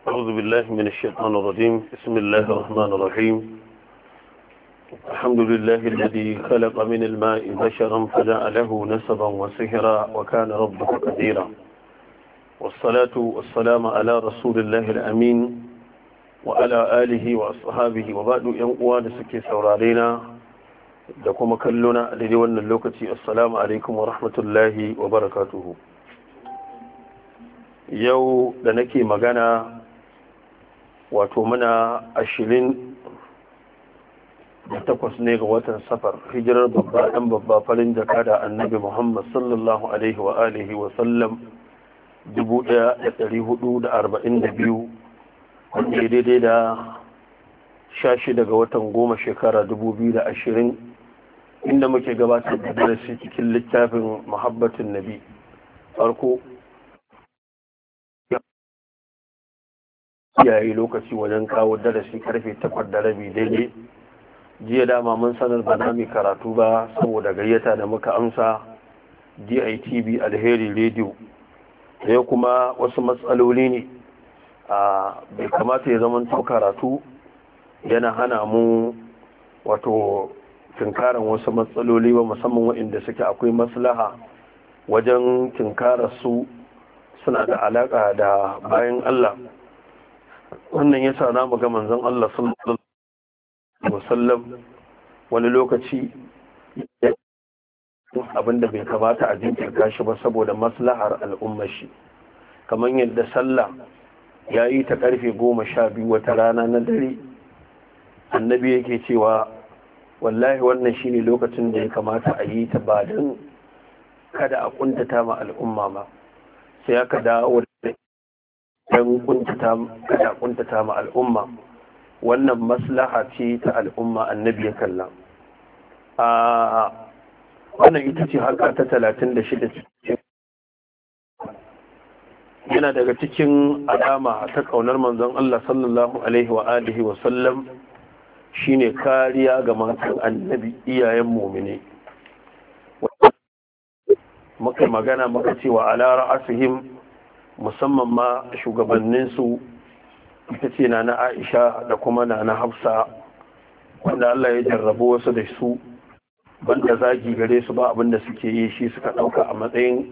أعوذ بالله من الشيطان الرجيم. بسم الله الرحمن الرحيم. الحمد لله الذي خلق من الماء بشرا فجعله نسبا وسهرا وكان ربك قديرا، والصلاة والسلام على رسول الله الأمين وعلى آله وأصحابه وبعد ينقوى سكي سورارينا لكم كلنا لديوان اللوكتي. السلام عليكم ورحمة الله وبركاته. yau da nake magana wato muna 28 ne ga watan safar, hijirar babba ɗan babba farin jaka da annabi Muhammad sallallahu alaihi wa alihi wa sallam 1442, wanda ya daidai da 16 ga watan 10 shekara 2020, inda muke gabatar da darasi cikin littafin muhabbatin nabi. Farko yayi lokaci wajen kawo darasi karfe 8:30 daidai. Jiya dama mun sanar ba na mai karatu ba saboda gayyata da muka amsa DITB Alheri Radio. Sai kuma wasu matsaloli ne bai kamata ya zama to karatu yana hana mu wato tinkaran wasu matsaloli ba, musamman waɗanda suke akwai maslaha wajen tinkarar su, suna da alaka da bayan Allah. Wannan yasa na ga manzon Allah sallallahu alaihi wasallam wani lokaci abinda bai kamata a jinkirta shi ba saboda maslahar al'ummar shi, kamar yadda sallah ya yi ta karfe 12 wata rana na dare, annabi yake cewa wallahi wannan shine lokacin da ya kamata a yi ta, ba don kada a kuntata ma al'umma ba, sai aka dawo don kuntata ma al'umma. Wannan maslaha ce ta al'umma, annabi ya kalla. Wannan ita ce harka ta 36. Yana daga cikin alama ta ƙaunar manzon Allah sallallahu alaihi wa alihi wa sallam shine kariya ga matan annabi, iyayen mu'mini. Muka magana muka cewa ala ra'asihim, musamman ma shugabanninsu ita ce na Aisha da kuma na Hafsa, wanda Allah ya jarrabu wasu da su, banda zagi gare su ba abinda suke yi shi suka ɗauka a matsayin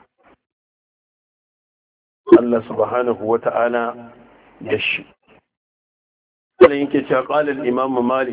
Allah subhanahu wa ta'ala da shi. Wannan yake cewa qala al-imam Malik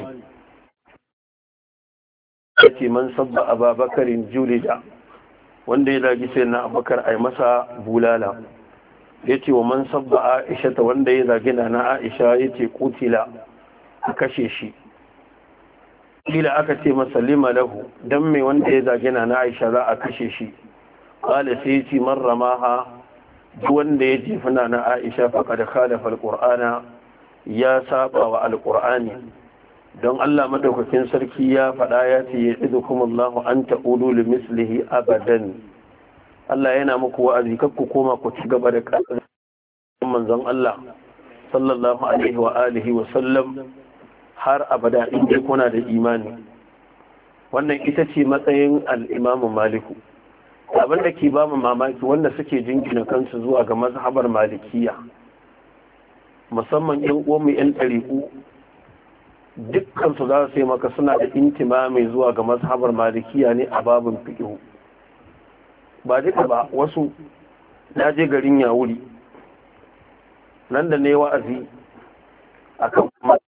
yake man sabba Abubakarin julida, wanda ya zagi sai na Abubakar ai masa bulala. Yace wa man sabba Aisha, ta wanda ya zagi na Aisha yace kutila, a kashe shi. Kila aka ce masa lima lahu, dan me wanda ya zagi na Aisha za a kashe shi? Qala sai yace man ramaha, duk wanda ya jefa na Aisha faqad khalafa al-Qur'ana, ya saba wa al-Qur'ani. Don Allah madaukakin sarki ya faɗa ya ce ya'idukumullahu an ta'udu limislihi abadan. Allah yana muku wa'azi kar ku koma ku ci gaba da ƙasar manzon Allah sallallahu alaihi wa alihi wa sallam har abada in dai kuna da imani. Wannan ita ce matsayin al-Imam Maliku. Abin da ke ba mu mamaki wanda suke jingina kansu zuwa ga mazhabar Malikiya, musamman ƴan uwanmu ƴan ɗariƙu, dukkan su za su yi maka suna da intimami zuwa ga mazhabar Malikiya ne a babin fiqh. Ba duka ba, wasu. Na je garin Yawuri nan da ne wa'azi akan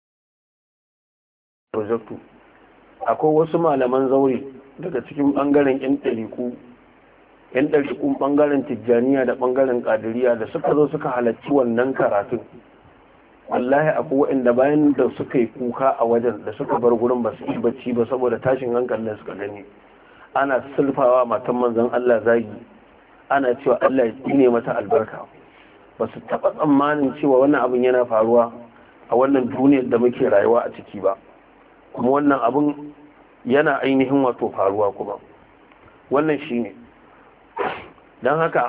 projectu, akwai wasu malaman zaure daga cikin bangaren yan ɗariƙun bangaren Tijjaniya da bangaren Qadiriyya da suka zo suka halarci wannan karatun. Wallahi akwai waɗanda bayan da suka yi kuka a wajen da suka bar gurin ba su yi bacci ba saboda tashin hankalin da suka gani. Ana sulfawa matan manzon Allah zagi, ana cewa Allah ya tsine mata albarka. Ba su taɓa tsammanin cewa wannan abin yana faruwa a wannan duniyar da muke rayuwa a ciki ba, kuma wannan abin yana ainihin wato faruwa kuma. Wannan shi ne don haka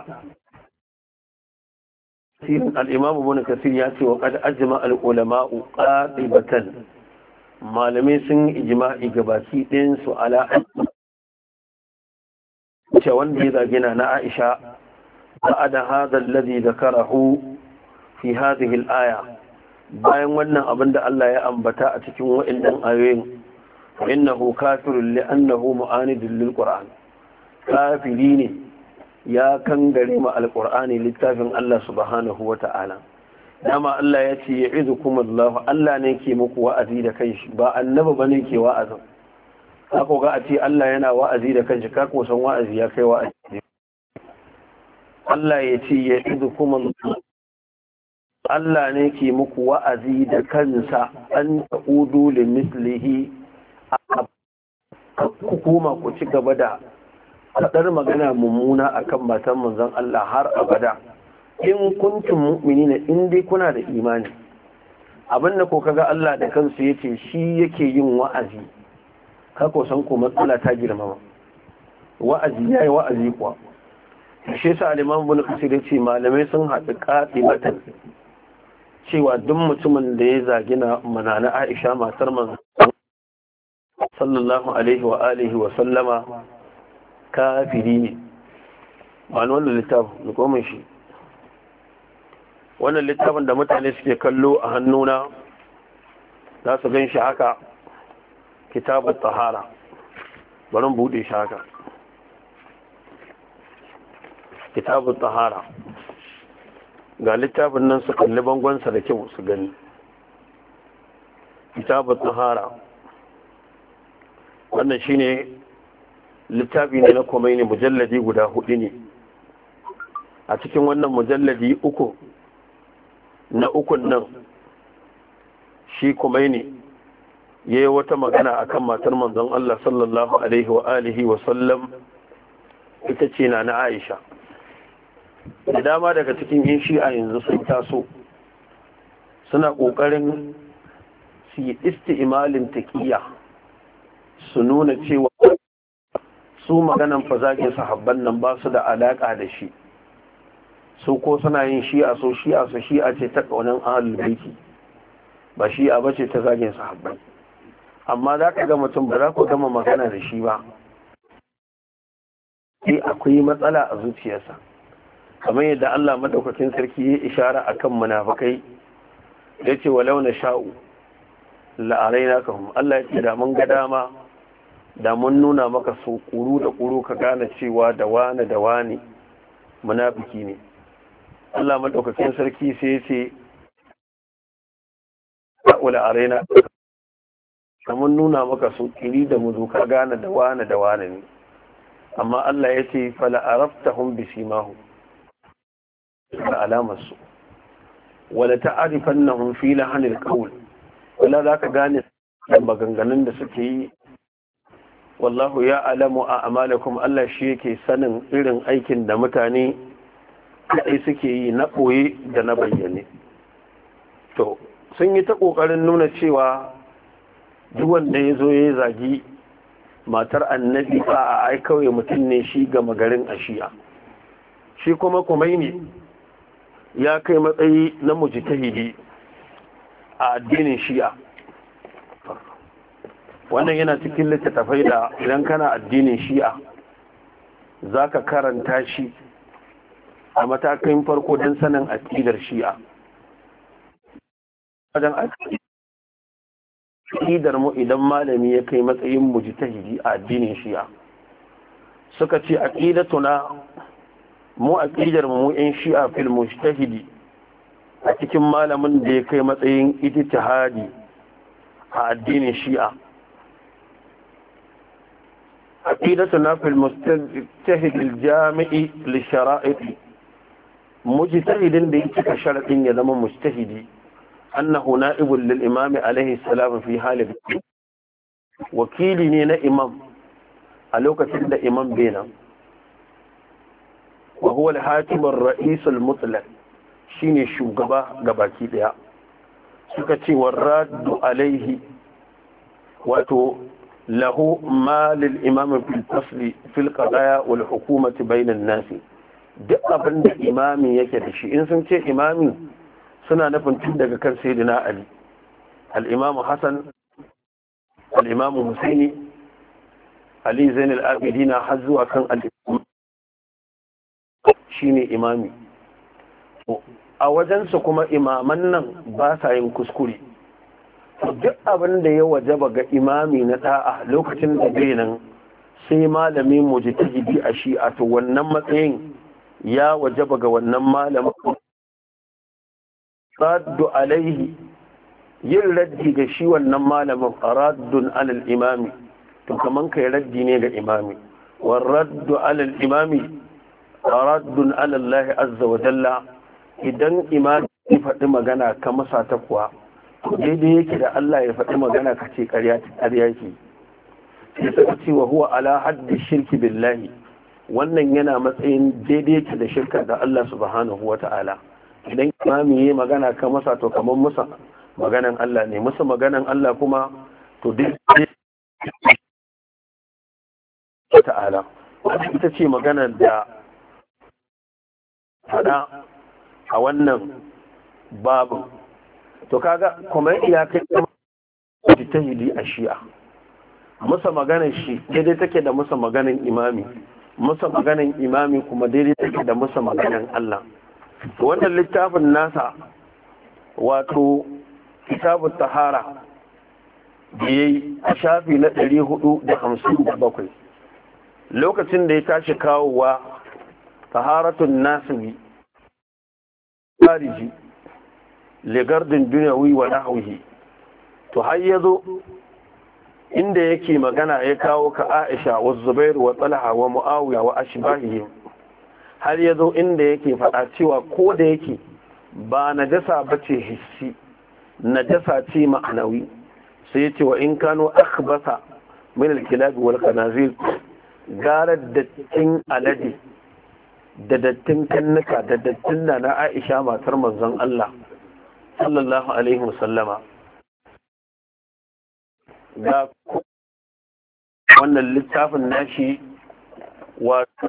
sirin al'imamu bin kasir ya ce wa kada ajima al'ulama'u ƙaɗibatan, malamai sun yi ijima'i gabaki ɗinsu ala wanda ya zagina na Aisha ba'da hadha alladhi dhakarahu fi hadhihi al-aya bayan wannan abin da Allah ya ambata a cikin wa'annan ayoyin innahu kafirun li'annahu mu'anidun lil-Qur'an kafiri ne ya kangare ma al-Qur'ani littafin Allah subhanahu wata'ala dama Allah ya ce ya'idukum Allah ne ke muku wa'azi da kanshi ba annabi bane ke wa'azin ka ko ga a ce Allah yana wa'azi da kanshi ka ko san wa'azi ya kai wa'azi Allah ya ce ya'idukum Allah ne ke muku wa'azi da kansa an ta'udu li mislihi ku koma ku ci gaba da faɗar magana mummuna akan matan manzon Allah har abada in kuntum mu'minina in dai kuna da imani abinda ko kaga Allah da kansu yace shi yake yin wa'azi ka ko san ko matsala ta girmama wa'azi yayi wa'azi kuwa shi yasa al-Imam Ibn Kathir yace malamai sun haɗu qatibatan cewa duk mutumin da ya zagi na manana Aisha matar manzon sallallahu alaihi wa alihi wa sallama kafiri ne wannan littafin ko mun shi wannan littafin da mutane suke kallo a hannuna za su gan shi haka kitabut tahara bari bude shi haka kitabut tahara ga littafin nan su kalli bangonsa da kyau su gani kitabut tahara wannan shine littafi ne na Khomeini mujalladi guda 4 ne a cikin wannan mujalladi 3 na ukun nan shi Khomeini yayi wata magana akan matar manzon Allah sallallahu alaihi wa alihi wa sallam ita ce na Aisha da dama daga cikin yin shi'a yanzu sun taso suna kokarin su yi isti'malin taqiyya su nuna cewa su maganan fazagin sahabban nan ba su da alaka da shi su ko suna yin shi'a shi'a ce ta kaunan ahlul baiti ba shi'a bace ta zagin sahabbai amma za ka ga mutum ba za ku gama magana da shi ba sai akwai matsala a zuciyarsa kamar yadda Allah madaukakin sarki ya ishara akan munafikai yace walau na sha'u la arainakahum Allah ya ce da mun ga dama da mun nuna maka su kuru da kuru ka gane cewa da wani munafiki ne Allah madaukakin sarki sai ya ce wala arena mun nuna maka su kiri da muzu ka gane da wani ne amma Allah ya ce fala araftahum bisimahu da alamar su wala ta'rifannahum fi lahanil qawl wala zaka gane maganganun da suke yi wallahu ya alamu a amalakum Allah shi yake sanin irin aikin da mutane kai suke yi na ɓoye da na bayyane to sun yi ta ƙoƙarin nuna cewa duk wanda ya zo ya zagi matar annabi a ai kawai mutum ne shi gama garin a shi'a shi kuma Khomeini ya kai matsayi na mujtahidi a addinin shi'a wannan yana cikin littattafai da idan kana addinin shi'a za ka karanta shi a matakin farko don sanin aƙidar shi'a wajen aƙidar mu idan malami ya kai matsayin mujtahidi a addinin shi'a suka ce aƙidatuna mu aƙidar mu yan shi'a fil mujtahidi a cikin malamin da ya kai matsayin ijtihadi a addinin shi'a عقيدتنا في المجتهد الجامع للشرائط مجتهد بيتك شرط يلم مجتهدي أنه نائب للإمام عليه السلام في حال وكيلي نا إمام ألوك تلد إمام بينا وهو الحاكم الرئيس المطلق شيني الشوغبا غباكي ديا سكتي والراد عليه واتو له ما للإمام في الفصل في القضايا والحكومة بين الناس duk abin da imami yake da shi in sun ce imami suna nufin tun daga kan sayyidina Ali al-Imam Hassan al-Imam Husaini Ali Zain al-Abidin har zuwa kan al-Imam shine imami a wajensu kuma imaman nan ba sa yin kuskure. Duk abin da ya wajaba ga imami na da'a lokacin da bai nan sai malami mujtahidi a shi'a, to wannan matsayin ya wajaba ga wannan malamin raddu alaihi, yin raddi ga shi wannan malamin raddun alal imami, to kaman kai raddi ne ga imami. Wa raddu alal imami raddun ala Allah azza wa jalla. Idan imami ya faɗi magana ka masa ta kuwa, to daidai yake da Allah ya faɗi magana ka ce ƙarya yake. Sai suka ce wa huwa ala haddi shirki billahi, wannan yana matsayin daidai yake da shirka da Allah subhanahu wa ta'ala. Idan imami ya magana ka masa, to kamar musa maganan Allah ne, musa maganan Allah kuma to daidai ta'ala. Wata ita ce maganar da faɗa a wannan babu. To kaga kuma iya kai mujtahidi a shi'a, musa maganar shi daidai take da musa maganar imami, musa maganar imami kuma daidai take da musa maganar Allah. To wannan littafin nasa wato kitabut tahara da yayi a shafi na 457, lokacin da ya tashi kawowa taharatun nasibi fariji ligardin duniyawi wa nahwihi, to har yazo inda yake magana ya kawo ka Aisha wa Zubair wa Talha wa Muawiya wa ashbahihim, har yazo inda yake faɗa cewa ko da yake ba najasa bace hissi, najasa ce ma'anawi, sai yace wa in kano akhbasa min al-kilab wal khanazir, gara dattin alade da dattin kannuka da dattin da na Aisha matar manzon Allah sallallahu alaihi wasallama, ga wannan littafin nashi wato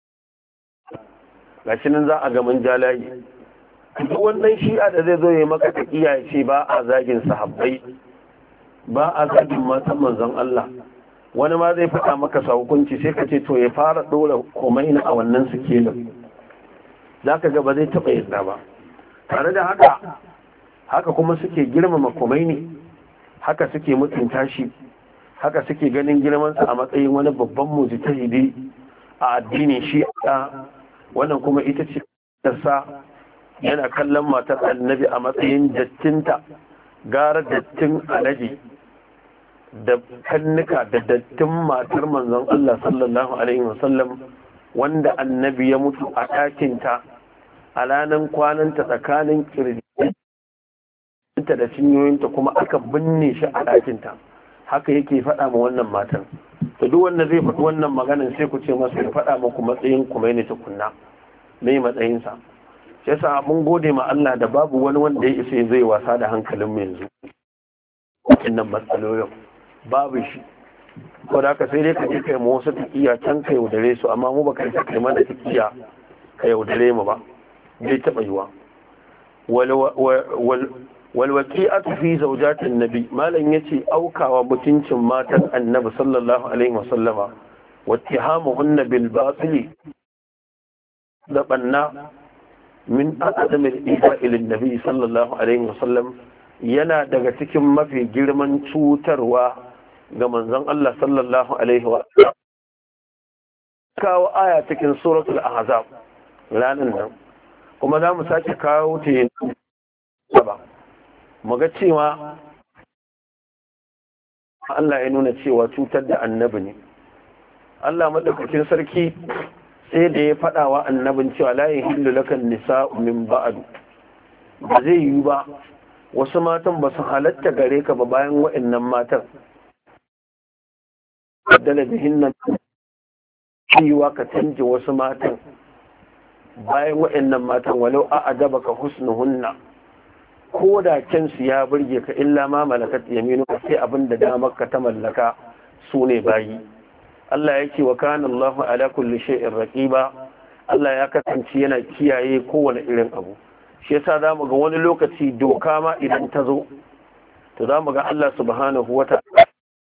gashi nan za a ga mun jalayi. Duk wannan shi'a da zai zo ya maka taqiya ya ce ba a zagin sahabbai, ba a zagin matan manzon Allah, wani ma zai faɗa maka sa hukunci sai ka ce to ya fara ɗora komai a wannan sikelin, za ka ga ba zai taɓa yadda ba. Tare da haka kuma suke girmama Khomeini, haka suke mutunta shi, haka suke ganin girmansa a matsayin wani babban mujtahidi a addinin shi'a. Wannan kuma ita ce tarsa, yana kallon matar annabi a matsayin dattinta gara dattin alade da kannuka da dattin matar manzon Allah sallallahu alaihi wasallam, wanda annabi ya mutu a ɗakinta a ranar kwananta tsakanin kirjinta da cinyoyinta, kuma aka binne shi a ɗakinta. Haka yake faɗa ma wannan matan. To duk wanda zai faɗi wannan maganin sai ku ce masa ya faɗa muku matsayin Khomeini tukunna, me matsayinsa. Sai sa mun gode ma Allah da babu wani wanda ya isa zai wasa da hankalin mu yanzu wannan matsalolin babu shi. Ko da haka sai dai ka je kai mu wasu takiya can ka yaudare su, amma mu baka kai mana takiya ka yaudare mu ba, bai taɓa yiwa. Walwaƙi'atu fi zaujatin nabi, malam yace aukawa mutuncin matan annabi sallallahu alaihi wasallama, wattihamuhunna bil batil da banna min aqdam al ifa'i lin nabi sallallahu alaihi wasallam, yana daga cikin mafi girman cutarwa ga manzon Allah sallallahu alaihi wa sallam. Kawo aya cikin suratul ahzab ranan nan, kuma za mu sake kawo ta yin ba mu ga cewa Allah ya nuna cewa cutar da annabi ne. Allah madaukakin sarki sai da ya faɗa wa annabin cewa la yahillu lakan nisa'u min ba'd, ba zai yi ba wasu matan ba su halatta gare ka ba bayan wa'annan matan, dala bihinna cewa ka canje wasu matan bayan wa'annan matan, walau a'jabaka husnuhunna, ko da kyansu ya burge ka, illa ma malakat yaminuka, sai abin da damar ka ta mallaka su ne bayi. Allah ya ce wa kana Allahu ala kulli shay'in raqiba, Allah ya kasance yana kiyaye kowane irin abu. Shi yasa zamu ga wani lokaci doka ma idan ta zo, to zamu ga Allah subhanahu wata'ala,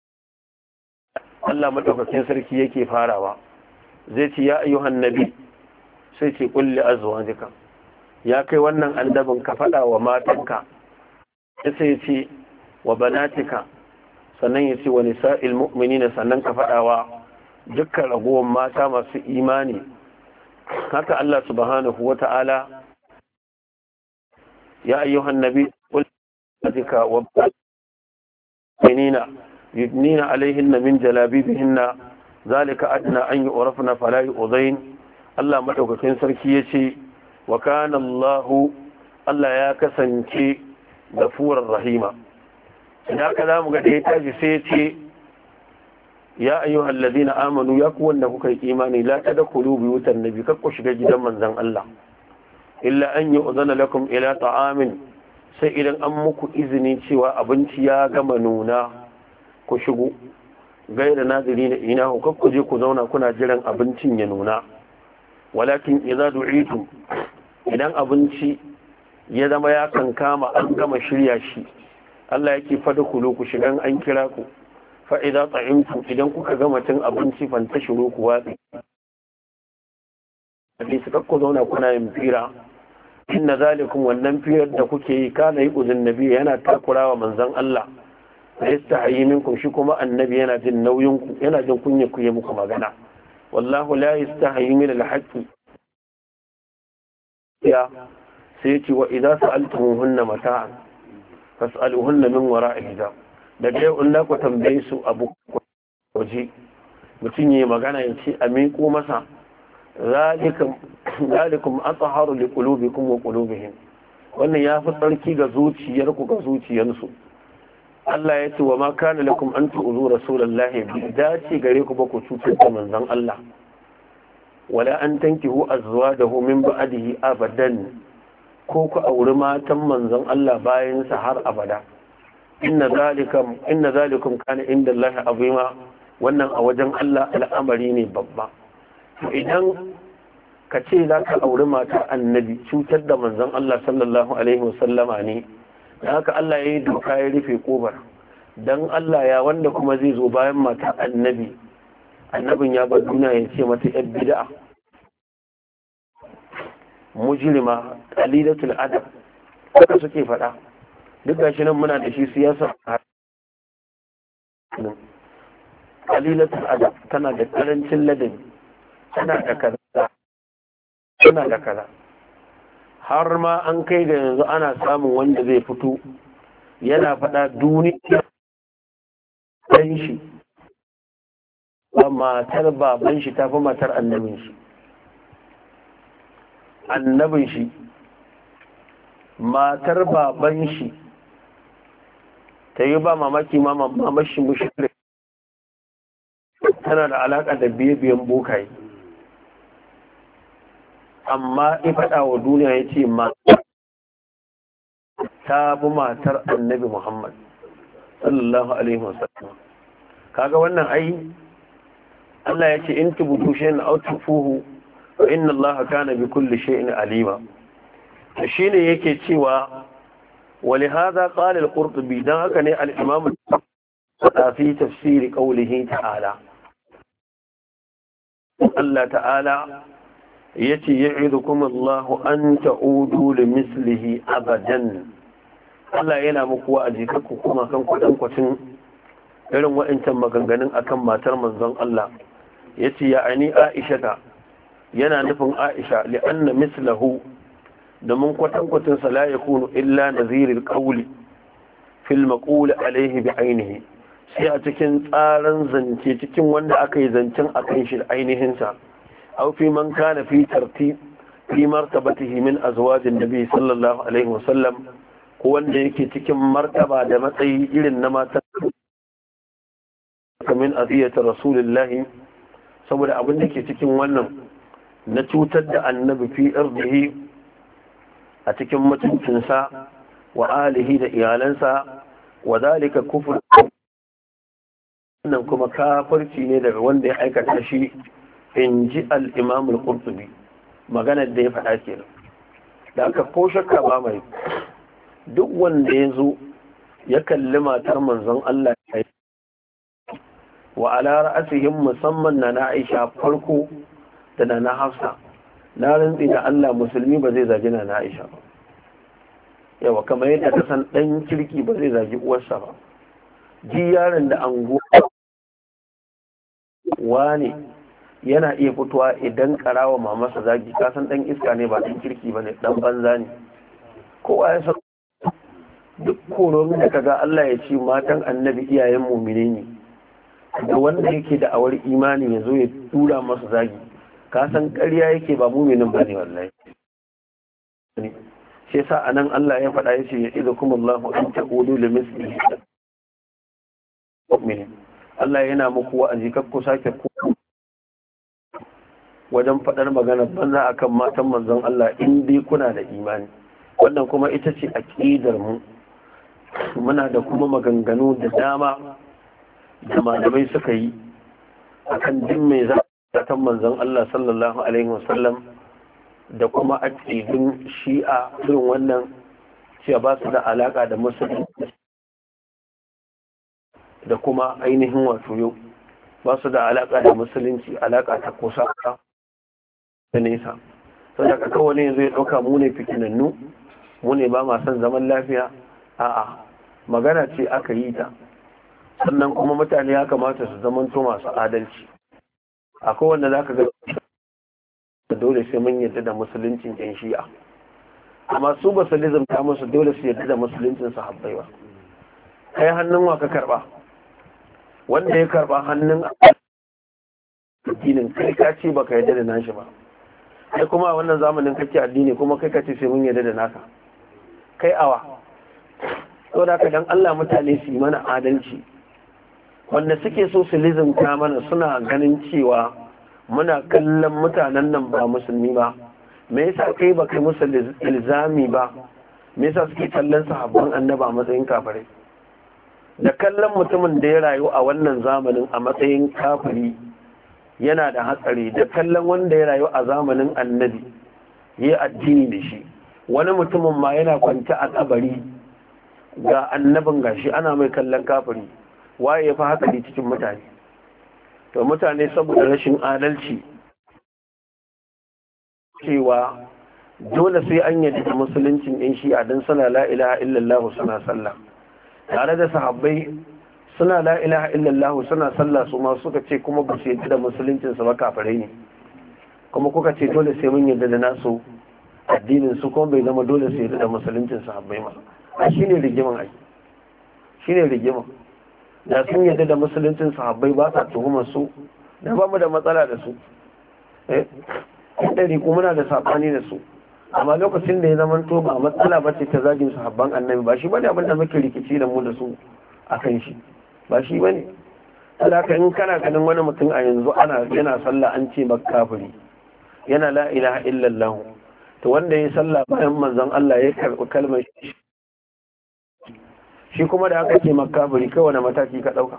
Allah madaukakin sarki yake farawa, zai ce ya ayyuhan nabi, sai ce qul li azwajika, ya kai wannan annabin ka faɗa wa matanka sai ya ce wa banatika sannan ya ce wa nisa'il mu'minina sannan ka faɗa wa dukkan ragowar mata masu imani haka Allah subhanahu wata'ala ya ayyuhan nabi qul adika wa baninina yudnina alaihinna min jalabibihinna zalika adna an yu'rafna fala yu'zain Allah madaukakin sarki yace wa kana Allah ya kasance gafurar rahima idan ka zamu ga dai taji sai yace ya ayyuhal ladina amanu ya ku wanda kuka yi imani la tadkhulu buyutan nabi kakku shiga gidan manzon Allah illa an yu'zana lakum ila ta'amin sai idan an muku izini cewa abinci ya gama nuna ku shigo gaira naziri na ina ku je ku zauna kuna jiran abincin ya nuna walakin idza du'itum idan abinci ya zama ya kankama an gama shirya shi Allah yake fada ku shigan an kira ku fa idza ta'imtum idan kuka gama cin abinci fantashiru ku watsi hadisi kakku zauna kuna yin fira inna zalikum wannan firar da kuke yi kana yi uzun nabi yana takurawa manzon Allah da yastahi minkum shi kuma annabi yana jin nauyin ku yana jin kunya ku yi muku magana wallahu la yastahi min al-haqqi ya sai ce wa idza sa'altumuhunna mata'an fas'aluhunna min wara'i hijab da dai in ku tambaye su abu waje mutum yayi magana ya ce a miƙo masa zalikum athaharu liqulubikum wa qulubihim wannan ya fi tsarki ga zuciyarku ga zuciyarsu Allah ya ce wa ma kana lakum an tu'zu rasulullahi bi dace gare ku ba ku cutar da manzon Allah wala an tankihu azwajahu min ba'dihi abadan ko ku auri matan manzon Allah bayan sa har abada inna zalikum kana inda Allah azima wannan a wajen Allah al'amari ne babba to idan ka ce za ka auri matar annabi cutar da manzon Allah sallallahu alaihi wasallama ne da haka Allah ya yi doka ya rufe kobar dan Allah ya wanda kuma zai zo bayan matar annabin ya bar duniya ya ce mata yar bid'a mujrima qalilatul adab haka suke faɗa duk gashi nan muna da shi siyasa qalilatul adab tana da karancin ladabi tana da kaza har ma an kai ga yanzu ana samun wanda zai fito yana faɗa duniya ɗan shi ba matar baban shi ta fi matar annabin shi matar baban shi ta yi ba mamaki mamashi mushrik tana da alaƙa da biye-biyen bokaye amma in faɗa wa duniya ya ce ta bi matar annabi Muhammad sallallahu alaihi wasallam kaga wannan ai Allah ya ce in tubutu shay'an aw tufuhu fa inna Allah kana bi kulli shay'in alima to shine yake cewa ولهذا قال القرطبي dan haka ne al-imam fi tafsir qawlihi ta'ala Allah ta'ala yace ya'idukum Allah an ta'udu li mislihi abadan Allah yana muku wa'azi ku kuma kan kwatin irin wa'ancan maganganun akan matar manzon Allah yace ya'ani Aisha yana nufin Aisha li'anna mislahu domin kwatin sa la yakunu illa naziril qawli fil maqul alayhi bi ainihi sai a cikin tsaran zance cikin wanda aka yi zancen akan shi ainihin sa aw fi man kana fi tartib fi martabatihi min azwajin nabi sallallahu alaihi wasallam ko wanda yake cikin martaba da matsayi irin na mata kamin aziyata rasulullahi saboda abin da ke cikin wannan na cutar da annabi fi irdihi a cikin mutuncinsa wa alihi da iyalansa wa zalika kufur wannan kuma kafirci ne daga wanda ya aikata shi in ji al-imam al-qurtubi maganar da ya faɗa kenan da aka ko shakka ba mai duk wanda ya zo ya kalli matar manzon Allah wa ala ra'asihim musamman na Aisha farko da na Hafsa na rantsi da Allah musulmi ba zai zagi na Aisha ba yawa kamar yadda ka san dan kirki ba zai zagi uwarsa ba ji yaron da anguwa wani yana iya fitowa idan karawa mamarsa zagi ka san dan iska ne ba dan kirki bane dan banza ne kowa ya san duk koron da kaga Allah ya ce matan annabi iyayen mu'mine ne da wanda yake da awar imani ya zo ya tura masa zagi ka san ƙarya yake ba mu'minin bane wallahi shi yasa anan Allah ya faɗa yace ya idukumullahu an taqulu limislihi mu'minin Allah yana muku wa'azi kakku sake ku wajen faɗar magana banza akan matan manzon Allah in dai kuna da imani wannan kuma ita ce aqidar mu muna da kuma maganganu da dama da malamai suka yi akan din mai zatan manzon Allah sallallahu alaihi wasallam da kuma aqidun shi'a irin wannan cewa ba su da alaka da musulunci da kuma ainihin wato yau ba su da alaka da musulunci alaka ta kusa da nesa sau da kaka wani zai ɗauka mu ne fitinannu mu ne ba ma son zaman lafiya a'a magana ce aka yi ta sannan kuma mutane ya kamata su zamanto masu adalci akwai wanda za ka ga dole sai mun yadda da musuluncin yan shi'a amma su ba su lizamta musu dole su yadda da musuluncin sahabbai ba kai hannun wa ka karba wanda ya karba hannun addinin kai ka ce baka yadda da nashi ba kai kuma a wannan zamanin kake addini kuma kai ka ce sai mun yadda da naka kai awa to da ka dan Allah mutane su yi mana adalci wanda suke so su lizimta mana suna ganin cewa muna kallon mutanen nan ba musulmi ba me yasa kai ba kai musu ilzami ba me yasa suke kallon sahabban annaba a matsayin kafirai da kallon mutumin da ya rayu a wannan zamanin a matsayin kafiri yana da hatsari da kallon wanda ya rayu a zamanin annabi ya addini da shi wani mutumin ma yana kwance a kabari ga annabin gashi ana mai kallon kafiri waye ya fi hatsari cikin mutane to mutane saboda rashin adalci cewa dole sai an yadda da musuluncin yan shi'a don suna la ilaha illallah suna sallah tare da sahabbai suna la ilaha illallah suna sallah su ma suka ce kuma ba su yadda da musuluncin su ba kafirai ne kuma kuka ce dole sai mun yadda da nasu addinin su kuma bai zama dole su yadda da musuluncin sahabbai ma a shine rigiman ai shine rigiman da sun yadda da musuluncin sahabbai ba sa tuhumar su da ba mu da matsala da su ɗari kuma muna da saɓani da su amma lokacin da ya zama to ba matsala ba ce ta zagin sahabban annabi ba shi bane abin da muke rikici da mu da su a kan shi ba shi bane alaka in kana ganin wani mutum a yanzu yana sallah an ce maka kafiri yana la ilaha illallah to wanda ya sallah bayan manzon Allah ya karɓi kalmar shi kuma da aka ce maka kafiri kai wani mataki ka ɗauka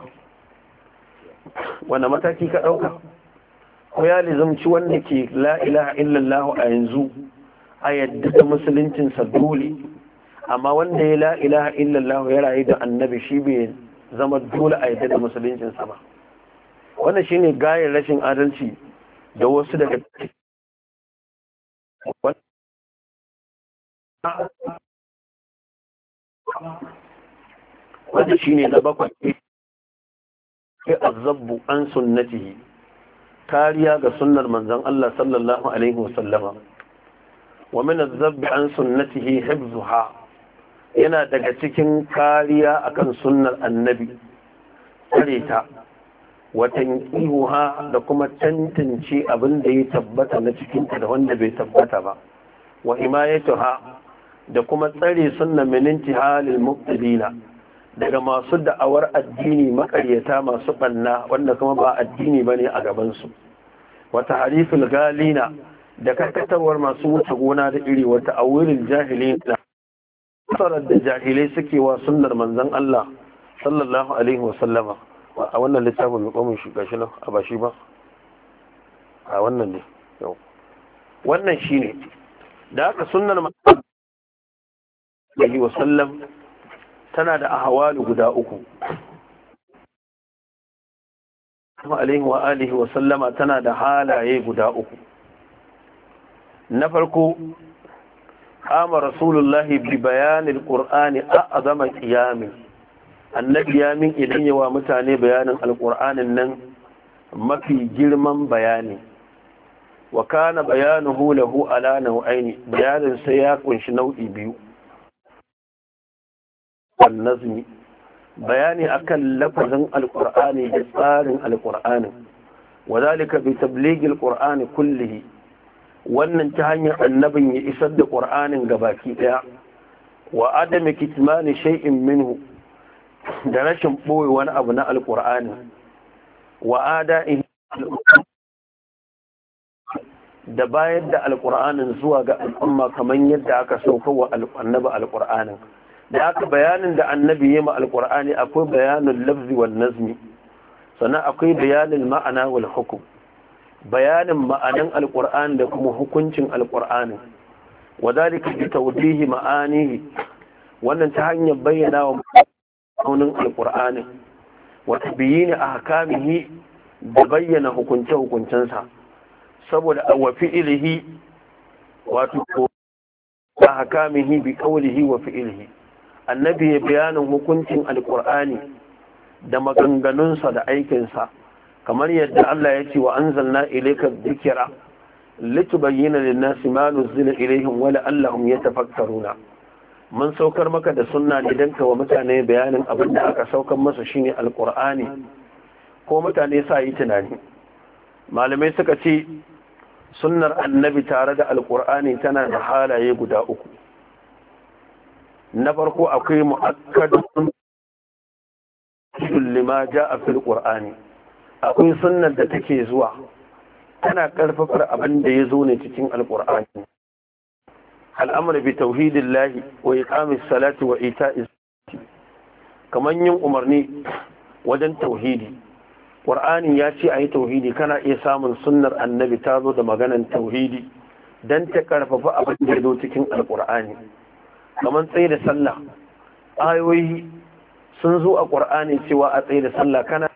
wani mataki ka ɗauka ko ya lizamci wanda ke la ilaha illallah a yanzu a yadda da musuluncinsa dole amma wanda ya la ilaha illallah ya rayu da annabi shi bai zama dole a yadda da musuluncinsa ba wannan shine gayar rashin adalci da wasu daga wanda shine na bakwai ya azabbu an sunnatihi kariya ga sunnar manzon Allah sallallahu alaihi wasallama wa min az-zabb an sunnatihi hifzuha yana daga cikin kariya akan sunnar annabi tsareta wa tanqihuha da kuma tantance abin da ya tabbata na cikin ta da wanda bai tabbata ba wa himayatuha da kuma tsare sunnar min intihalil mubtadila daga masu da'awar addini makaryata masu banna wanda kuma ba addini bane a gabansu wata harifin galina da karkatarwar masu wuce gona da iri wata awurin jahilin da tsarar da jahilai suke wa sunnar manzon Allah sallallahu alaihi wasallama a wannan littafin mai kwamin shi gashi nan a bashi ba a wannan ne yau wannan shine da haka sunnar manzon alaihi wasallam tana da ahwalu guda uku alaihi wa alihi wa sallama tana da halaye guda uku na farko kama rasulullahi bi bayanin qur'ani a'zama qiyamin annabi ya min idan yawa mutane bayanin alqur'anin nan mafi girman bayani wa kana bayanuhu lahu ala nau'aini bayanin sai ya kunshi nau'i biyu nazmi bayani akan lafazin alqur'ani da tsarin alqur'ani wadalika bi tablighi alqur'ani kullihi wannan ta hanyar annabin ya isar da qur'anin gabaki daya wa adami kitmani shay'in minhu da rashin boye wani abu na alqur'ani wa ada'ihi da bayar da alqur'anin zuwa ga al'umma kamar yadda aka sauka wa annabi alqur'anin da aka bayanin da annabi ya ma alqur'ani akwai bayanin lafzi wal nazmi sannan akwai bayanin ma'ana wal hukum bayanin ma'anan alqur'ani da kuma hukuncin alqur'ani wadalika bi tawdihi ma'anihi wannan ta hanyar bayyana wa ma'anin alqur'ani wa tabyini ahkamihi da bayyana hukunce hukuncensa saboda wa fi'ilihi wato ahkamihi bi qawlihi wa fi'ilihi annabi ya bayanin hukuncin alqur'ani da maganganunsa da aikinsa kamar yadda Allah ya ce wa anzalna ilayka dhikra litubayyana lin-nasi ma nuzila ilayhim wa la'allahum yatafakkaruna mun saukar maka da sunna ne dan wa mutane bayanin abin da aka saukar masa shine alqur'ani ko mutane sa yi tunani malamai suka ce sunnar annabi tare da alqur'ani tana da halaye guda uku na farko akwai mu'akkadun lima ja'a fil qur'ani akwai sunnar da take zuwa tana karfafar abin da ya zo ne cikin alqur'ani al'amru bi tauhidillahi wa iqamis salati wa ita'iz kaman yin umarni wajen tauhidi qur'ani ya ce ayi tauhidi kana iya samun sunnar annabi ta zo da maganan tauhidi dan ta karfafa abin da ya zo cikin alqur'ani kaman tsaye da sallah ayoyi sun zo a ƙur'ani cewa a tsaye da sallah kana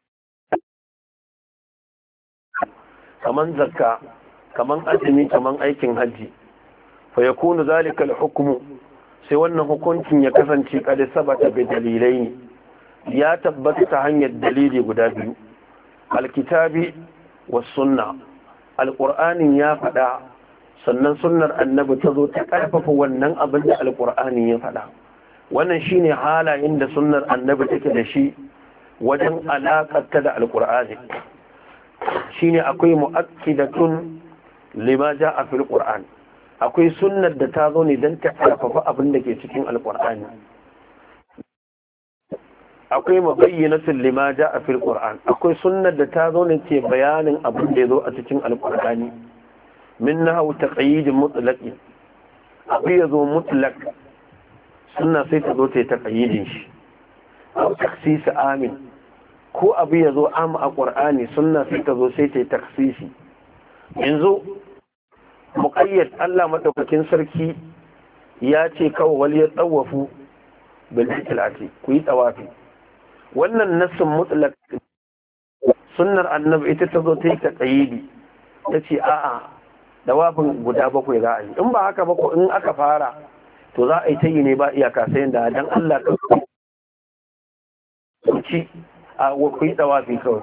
kaman zakka kaman azumi kaman aikin hajji fa yakunu zalika al-hukmu sai wannan hukuncin ya kasance kada sabata bi dalilai ya tabbata ta hanyar dalili guda biyu alkitabi was sunna alqur'ani ya faɗa sannan sunnar annabi ta zo ta ƙarfafa wannan abin da alqur'ani ya faɗa wannan shine halayen da sunnar annabi take da shi wajen alaƙarta da alƙur'ani shine akwai mu'akkidatun lima ja'a fil qur'an akwai sunnar da ta zo ne don ta ƙarfafa abin da ke cikin alƙur'ani akwai mabayyinatun lima ja'a fil qur'an akwai sunnar da ta zo ne ke bayanin abin da ya zo a cikin alƙur'ani min nahwu taqyid mutlaq akwai yazo mutlaq sunna sai ta zo ta yi taƙayyidin shi a taksisi amin ko abu ya zo am a ƙwar'ani sunna sai ta zo sai ta yi taksisi yanzu muƙayyad Allah maɗaukakin sarki ya ce kawai wal ya tsawafu bil'ikilati ku yi tsawafi wannan nassin mutlaq sunnar annabi ita ta zo ta yi taƙayyidi ta ce a'a dawafin guda bakwai za a yi in ba haka ba ko in aka fara to za a yi ta yi ne ba iyaka sai da dan Allah ka ci a ku yi tsawafi kawai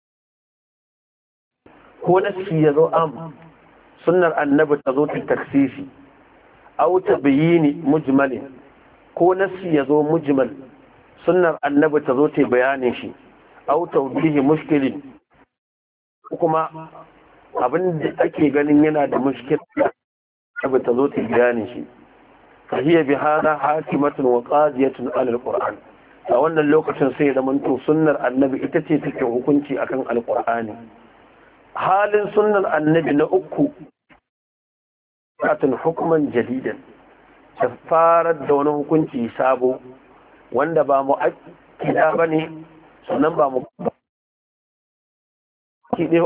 ko nasi ya zo am sunnar annabi ta zo ta taksisi aw tabyini mujmalin ko nasi ya zo mujmal sunnar annabi ta zo ta bayanin shi aw tawdihi mushkilin kuma abin da ake ganin yana da mushkil annabi ta zo ta bayanin shi fa hiya bi hada hakimatun wa qadiyatun ala alquran a wannan lokacin sai da manto sunnar annabi ita ce take hukunci akan alqur'ani halin sunnar annabi na uku atun hukuman jadidan ta farar da wani hukunci sabo wanda ba mu akida bane sannan ba mu kide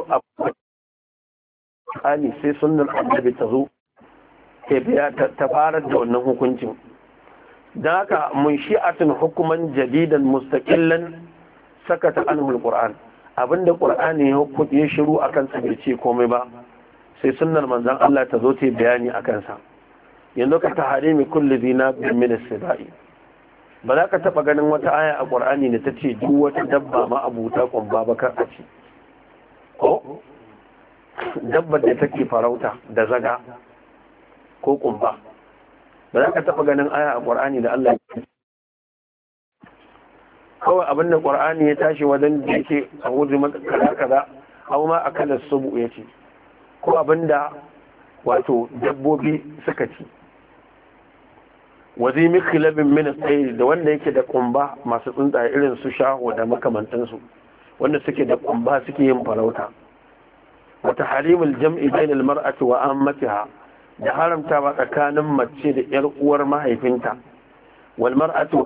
ali sai sunnar annabi ta zo ta farar da wannan hukuncin da haka mun shi'atun hukuman jadidan mustaqillan sakata anhu alquran abinda qur'ani ya shiru akan sa bai ce komai ba sai sunnar manzon Allah ta zo ta yi bayani a kansa. Yanzu ka ta harimi kulli zina min as-sibai, ba za ka taɓa ganin wata aya a ƙur'ani da ta ce duk wata dabba ma abuta ƙumba ba kar a ce, ko dabbar da take farauta da zaga ko ƙumba, ba za ka taɓa ganin aya a ƙur'ani da Allah ya kawai abin da ƙur'ani ya tashi wajen da yake a wuzi kaza kaza hau ma a kalar subu ya ce, ko abin da wato dabbobi suka ci. wazi mikilabin min tsayi da wanda yake da kumba masu tsuntsaye irin su shaho da makamantansu wanda suke da kumba suke yin farauta. wata harimul jam'i bainal mar'ati wa ammatiha da haramtawa tsakanin mace da yar uwar mahaifinta wal mar'atu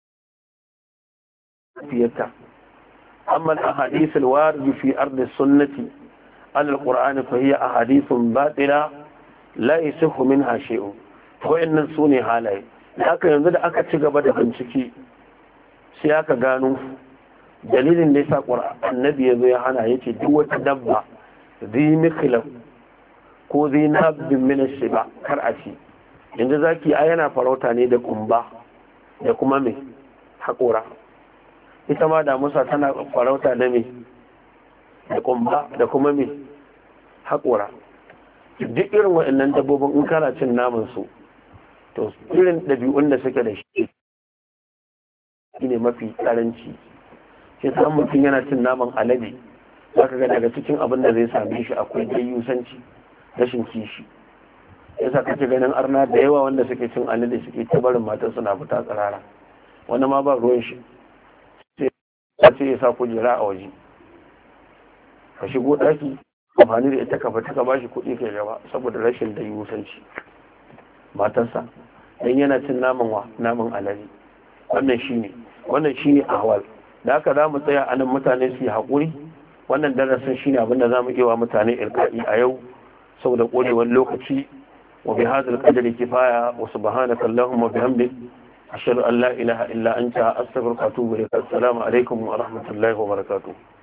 fiyata. amma al-ahadith al-warid fi ard as-sunnati ala al-qur'an fa hiya ahadithun batila la yasihu minha shay'un. wa'annan sune halaye haka yanzu da aka ci gaba da bincike sai aka gano dalilin da yasa annabi ya zo ya hana yace duk wata dabba zai mikhlaf ko zai nabin min shiba kar a ci. yanzu zaki a yana farauta ne da kumba da kuma me haƙora, ita ma da musa tana farauta da me da kumba da kuma me haƙora. duk irin waɗannan dabbobin in kana cin naman su to irin ɗabi'un da suke da shi ne mafi karanci. shi sa mutum yana cin naman alade za ka ga daga cikin abin da zai same shi akwai dayyusanci, rashin kishi. yasa kake ganin arna da yawa wanda suke cin alade suke ta barin matan suna fita tsirara, wani ma ba ruwan shi sai ya sa kujera a waje ka shigo ɗaki amfani da ita ka fita ka bashi kuɗi kai gaba saboda rashin dayyusanci matarsa dan yana cin naman alade. wannan shine ahwal da haka za mu tsaya anan mutane su yi haƙuri. wannan darasin shine abin da za mu yi wa mutane irka'i a yau saboda ƙorewar lokaci. wa bi hadzal qadri kifaya wa subhanaka allahumma bihamdik ashhadu an la ilaha illa anta astaghfiruka wa atubu ilaik. assalamu alaikum wa rahmatullahi wa barakatuh.